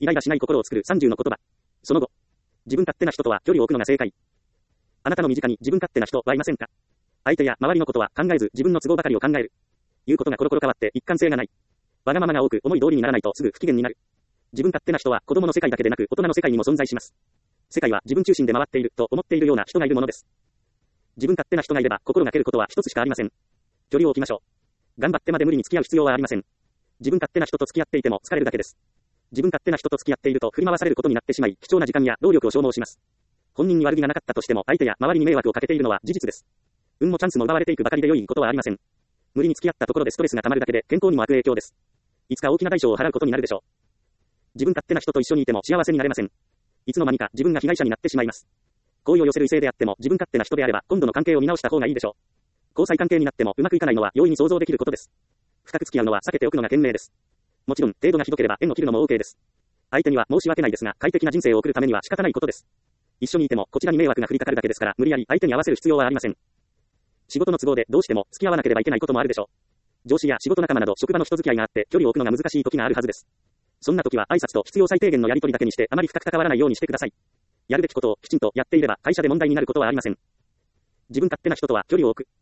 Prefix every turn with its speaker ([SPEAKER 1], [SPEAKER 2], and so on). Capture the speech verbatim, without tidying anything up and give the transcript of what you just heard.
[SPEAKER 1] イライラしない心を作るさんじゅうの言葉。その後。自分勝手な人とは距離を置くのが正解。あなたの身近に自分勝手な人はいませんか？相手や周りのことは考えず自分の都合ばかりを考える。言うことがコロコロ変わって一貫性がない。わがままが多く思い通りにならないとすぐ不機嫌になる。自分勝手な人は子供の世界だけでなく大人の世界にも存在します。世界は自分中心で回っていると思っているような人がいるものです。自分勝手な人がいれば心がけることは一つしかありません。距離を置きましょう。頑張ってまで無理に付き合う必要はありません。自分勝手な人と付き合っていても疲れるだけです。自分勝手な人と付き合っていると振り回されることになってしまい、貴重な時間や労力を消耗します。本人に悪気がなかったとしても相手や周りに迷惑をかけているのは事実です。運もチャンスも奪われていくばかりで良いことはありません。無理に付き合ったところでストレスが溜まるだけで健康にも悪影響です。いつか大きな代償を払うことになるでしょう。自分勝手な人と一緒にいても幸せになれません。いつの間にか自分が被害者になってしまいます。好意を寄せる異性であっても自分勝手な人であれば今度の関係を見直した方がいいでしょう。交際関係になってもうまくいかないのは容易に想像できることです。深く付き合うのは避けておくのが賢明です。もちろん程度がひどければ縁を切るのも OK です。相手には申し訳ないですが快適な人生を送るためには仕方ないことです。一緒にいてもこちらに迷惑が降りかかるだけですから無理やり相手に合わせる必要はありません。仕事の都合でどうしても付き合わなければいけないこともあるでしょう。上司や仕事仲間など職場の人付き合いがあって距離を置くのが難しい時があるはずです。そんな時は挨拶と必要最低限のやり取りだけにしてあまり深く関わらないようにしてください。やるべきことをきちんとやっていれば会社で問題になることはありません。自分勝手な人とは距離を置く。